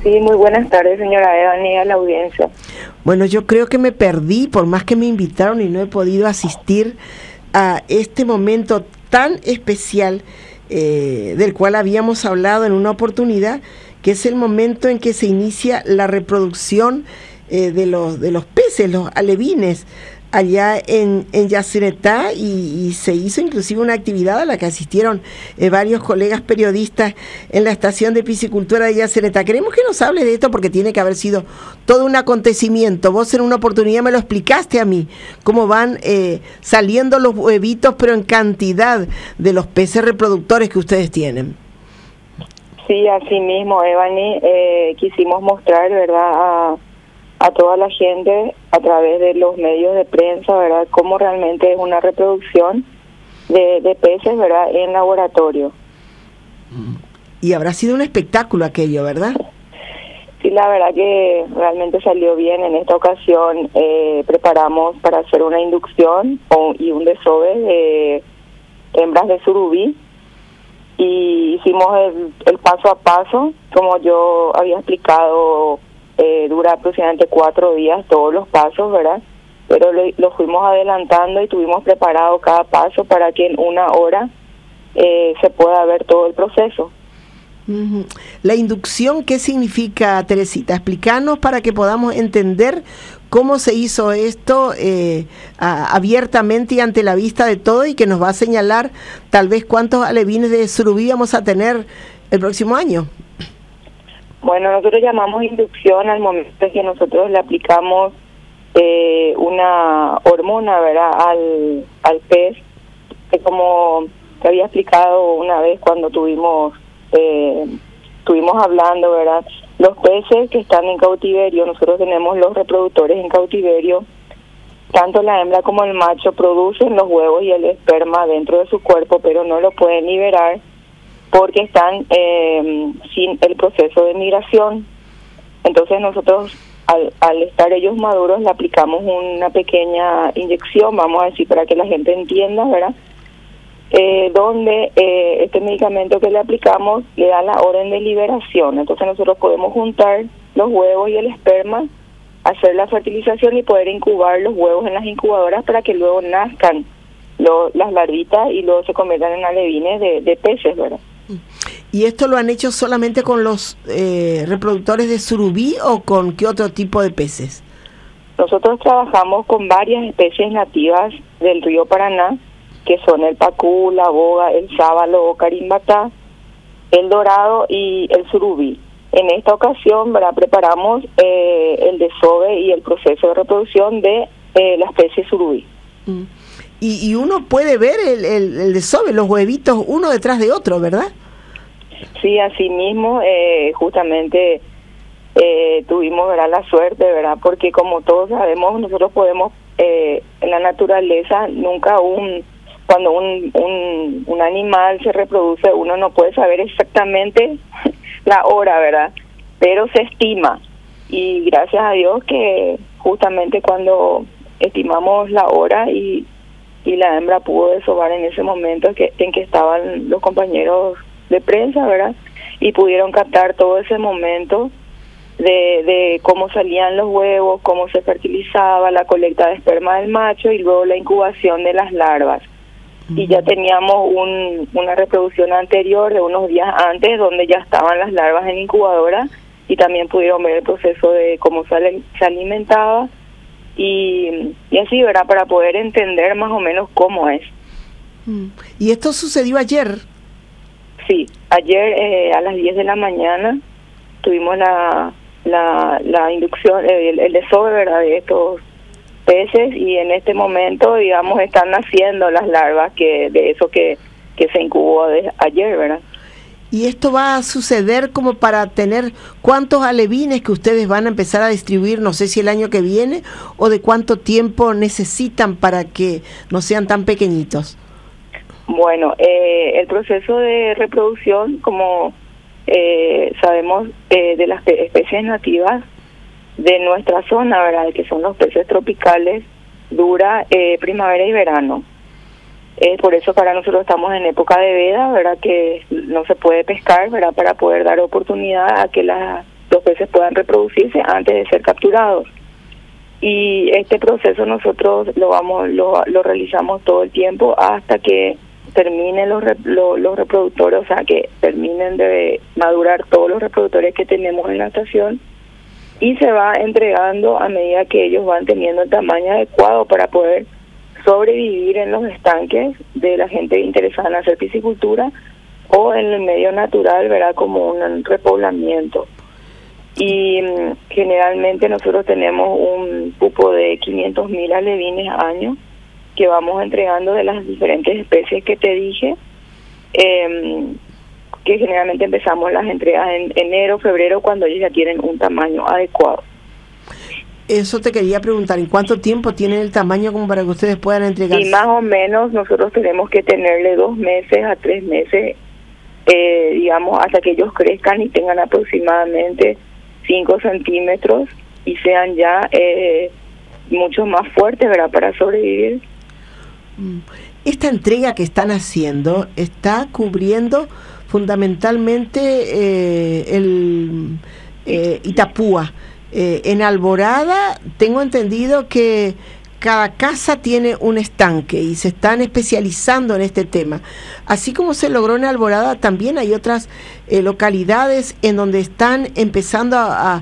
Sí, muy buenas tardes, señora Evani, a la audiencia. Bueno, yo creo que me perdí, por más que me invitaron y no he podido asistir a este momento tan especial del cual habíamos hablado en una oportunidad, que es el momento en que se inicia la reproducción de los peces, los alevines, allá en Yacyretá, y se hizo inclusive una actividad a la que asistieron varios colegas periodistas en la estación de piscicultura de Yacyretá. Queremos que nos hable de esto porque tiene que haber sido todo un acontecimiento. Vos en una oportunidad me lo explicaste a mí, cómo van saliendo los huevitos, pero en cantidad, de los peces reproductores que ustedes tienen. Sí, así mismo, Evani, quisimos mostrar, ¿verdad?, a toda la gente a través de los medios de prensa, ¿verdad?, cómo realmente es una reproducción de peces, ¿verdad?, en laboratorio. Y habrá sido un espectáculo aquello, ¿verdad? Sí, la verdad que realmente salió bien. En esta ocasión preparamos para hacer una inducción y un desove de hembras de surubí, y hicimos el paso a paso, como yo había explicado. Dura aproximadamente 4 días todos los pasos, ¿verdad? Pero lo fuimos adelantando y tuvimos preparado cada paso para que en 1 hora se pueda ver todo el proceso. La inducción, ¿qué significa, Teresita? Explícanos para que podamos entender cómo se hizo esto abiertamente y ante la vista de todo, y que nos va a señalar tal vez cuántos alevines de surubí vamos a tener el próximo año. Bueno, nosotros llamamos inducción al momento en que nosotros le aplicamos una hormona, ¿verdad?, al pez, que como te había explicado una vez cuando estuvimos hablando, ¿verdad?, los peces que están en cautiverio, nosotros tenemos los reproductores en cautiverio, tanto la hembra como el macho producen los huevos y el esperma dentro de su cuerpo, pero no lo pueden liberar porque están sin el proceso de migración. Entonces nosotros, al estar ellos maduros, le aplicamos una pequeña inyección, vamos a decir, para que la gente entienda, ¿verdad?, donde este medicamento que le aplicamos le da la orden de liberación. Entonces nosotros podemos juntar los huevos y el esperma, hacer la fertilización y poder incubar los huevos en las incubadoras para que luego nazcan las larvitas y luego se conviertan en alevines de peces, ¿verdad? ¿Y esto lo han hecho solamente con los reproductores de surubí o con qué otro tipo de peces? Nosotros trabajamos con varias especies nativas del río Paraná, que son el pacú, la boga, el sábalo o carimbatá, el dorado y el surubí. En esta ocasión, ¿verdad?, preparamos el desove y el proceso de reproducción de la especie surubí. Y uno puede ver el desove, los huevitos uno detrás de otro, ¿verdad? Sí, así mismo, justamente tuvimos, ¿verdad?, la suerte, ¿verdad?, porque como todos sabemos, nosotros podemos, en la naturaleza, nunca cuando un animal se reproduce, uno no puede saber exactamente la hora, ¿verdad?, pero se estima, y gracias a Dios que justamente cuando estimamos la hora y la hembra pudo desovar en ese momento en que estaban los compañeros de prensa, ¿verdad?, y pudieron captar todo ese momento de cómo salían los huevos, cómo se fertilizaba, la colecta de esperma del macho y luego la incubación de las larvas. Y ya teníamos una reproducción anterior de unos días antes donde ya estaban las larvas en incubadora y también pudieron ver el proceso de cómo se alimentaba y así, ¿verdad?, para poder entender más o menos cómo es. ¿Y esto sucedió ayer? Sí, ayer a las 10 de la mañana tuvimos la inducción, el desove, ¿verdad?, de estos peces, y en este momento, digamos, están naciendo las larvas de eso que se incubó ayer, ¿verdad? ¿Y esto va a suceder como para tener cuántos alevines que ustedes van a empezar a distribuir, no sé si el año que viene, o de cuánto tiempo necesitan para que no sean tan pequeñitos? Bueno, el proceso de reproducción, como sabemos, de las especies nativas de nuestra zona, ¿verdad?, que son los peces tropicales, dura primavera y verano. Por eso para nosotros estamos en época de veda, ¿verdad?, que no se puede pescar, ¿verdad?, para poder dar oportunidad a que las los peces puedan reproducirse antes de ser capturados. Y este proceso nosotros lo realizamos todo el tiempo hasta que terminen los reproductores, o sea, que terminen de madurar todos los reproductores que tenemos en la estación, y se va entregando a medida que ellos van teniendo el tamaño adecuado para poder sobrevivir en los estanques de la gente interesada en hacer piscicultura o en el medio natural, ¿verdad? Como un repoblamiento. Y generalmente nosotros tenemos un cupo de 500.000 alevines año que vamos entregando de las diferentes especies que te dije, que generalmente empezamos las entregas en enero, febrero, cuando ellos ya tienen un tamaño adecuado. Eso te quería preguntar, ¿en cuánto tiempo tienen el tamaño como para que ustedes puedan entregar? Y más o menos nosotros tenemos que tenerle 2 meses a 3 meses, digamos, hasta que ellos crezcan y tengan aproximadamente 5 centímetros y sean ya mucho más fuertes, ¿verdad?, para sobrevivir. Esta entrega que están haciendo está cubriendo fundamentalmente el Itapúa. En Alborada tengo entendido que cada casa tiene un estanque y se están especializando en este tema. Así como se logró en Alborada, también hay otras localidades en donde están empezando a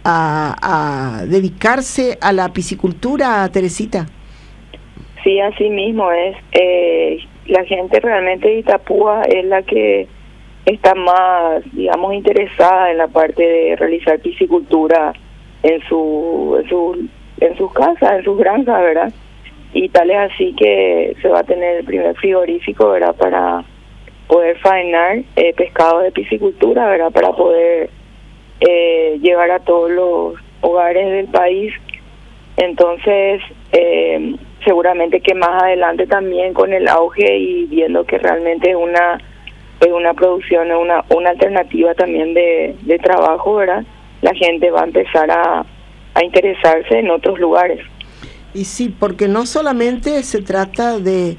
dedicarse a la piscicultura, Teresita. Sí, así mismo es. La gente realmente de Itapúa es la que está más, digamos, interesada en la parte de realizar piscicultura en sus casas, en sus granjas, ¿verdad? Y tal es así que se va a tener el primer frigorífico, ¿verdad?, para poder faenar pescado de piscicultura, ¿verdad?, para poder llevar a todos los hogares del país. Entonces, seguramente que más adelante también con el auge y viendo que realmente es una producción, una alternativa también de trabajo, ¿verdad?, la gente va a empezar a interesarse en otros lugares. Y sí, porque no solamente se trata de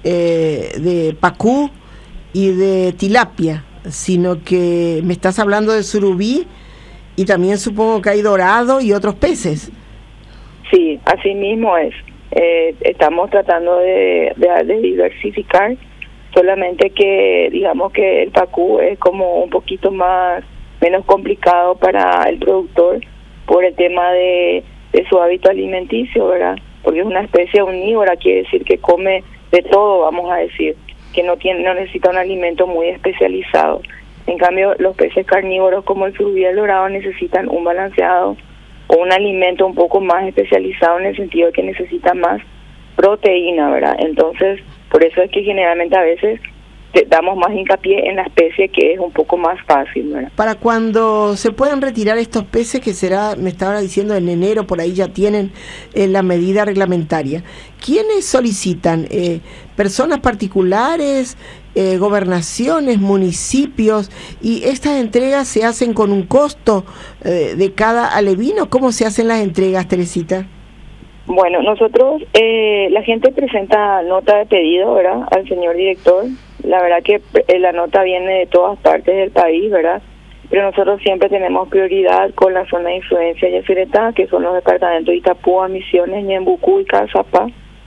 pacú y de tilapia, sino que me estás hablando de surubí y también supongo que hay dorado y otros peces. Sí, así mismo es. Estamos tratando de diversificar, solamente que digamos que el pacú es como un poquito menos complicado para el productor por el tema de su hábito alimenticio, ¿verdad? Porque es una especie omnívora, quiere decir que come de todo, vamos a decir, que no necesita un alimento muy especializado. En cambio, los peces carnívoros como el surubí y el dorado necesitan un balanceado o un alimento un poco más especializado en el sentido de que necesita más proteína, ¿verdad? Entonces, por eso es que generalmente a veces damos más hincapié en la especie que es un poco más fácil, ¿verdad? Para cuando se puedan retirar estos peces, que será, me estaba diciendo, en enero, por ahí ya tienen la medida reglamentaria. ¿Quiénes solicitan? ¿Personas particulares, gobernaciones, municipios? ¿Y estas entregas se hacen con un costo de cada alevino? ¿Cómo se hacen las entregas, Teresita? Bueno, nosotros, la gente presenta nota de pedido, ¿verdad?, al señor director. La verdad que la nota viene de todas partes del país, ¿verdad? Pero nosotros siempre tenemos prioridad con la zona de influencia de Yacyretá, que son los departamentos de Itapúa, Misiones, Ñembucú y Cazapá.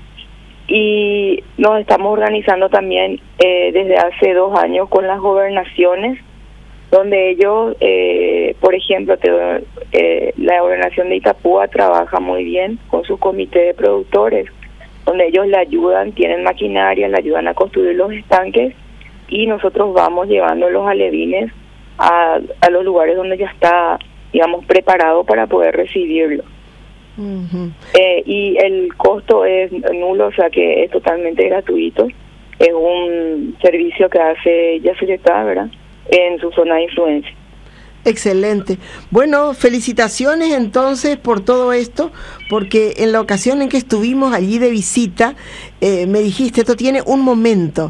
Y nos estamos organizando también desde hace 2 años con las gobernaciones, donde ellos, por ejemplo, la gobernación de Itapúa trabaja muy bien con su comité de productores, donde ellos le ayudan, tienen maquinaria, le ayudan a construir los estanques y nosotros vamos llevando los alevines a los lugares donde ya está, digamos, preparado para poder recibirlo. Uh-huh. Y el costo es nulo, o sea que es totalmente gratuito. Es un servicio que hace Yacyretá, ¿verdad?, en su zona de influencia. Excelente. Bueno, felicitaciones entonces por todo esto, porque en la ocasión en que estuvimos allí de visita, me dijiste, esto tiene un momento,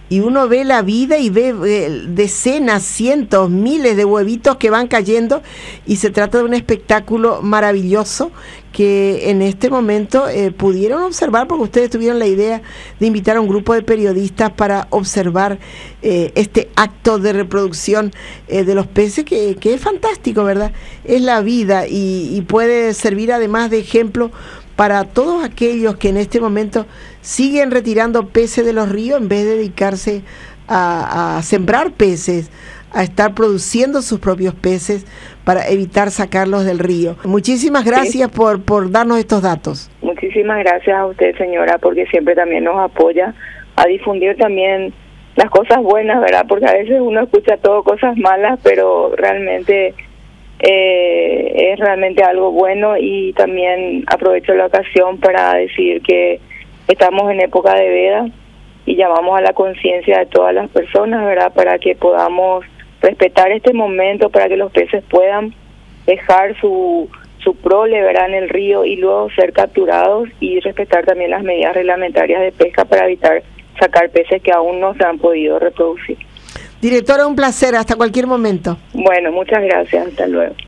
y uno ve la vida y ve decenas, cientos, miles de huevitos que van cayendo, y se trata de un espectáculo maravilloso que en este momento pudieron observar, porque ustedes tuvieron la idea de invitar a un grupo de periodistas para observar este acto de reproducción de los peces, que es fantástico, ¿verdad? Es la vida y puede servir además de ejemplo para todos aquellos que en este momento siguen retirando peces de los ríos en vez de dedicarse a sembrar peces, a estar produciendo sus propios peces para evitar sacarlos del río. Muchísimas gracias por darnos estos datos. Muchísimas gracias a usted, señora, porque siempre también nos apoya a difundir también las cosas buenas, ¿verdad? Porque a veces uno escucha todo cosas malas, pero realmente es realmente algo bueno. Y también aprovecho la ocasión para decir que estamos en época de veda y llamamos a la conciencia de todas las personas, ¿verdad? Para que podamos respetar este momento, para que los peces puedan dejar su prole, ¿verdad?, en el río y luego ser capturados, y respetar también las medidas reglamentarias de pesca para evitar sacar peces que aún no se han podido reproducir. Directora, un placer, hasta cualquier momento. Bueno, muchas gracias, hasta luego.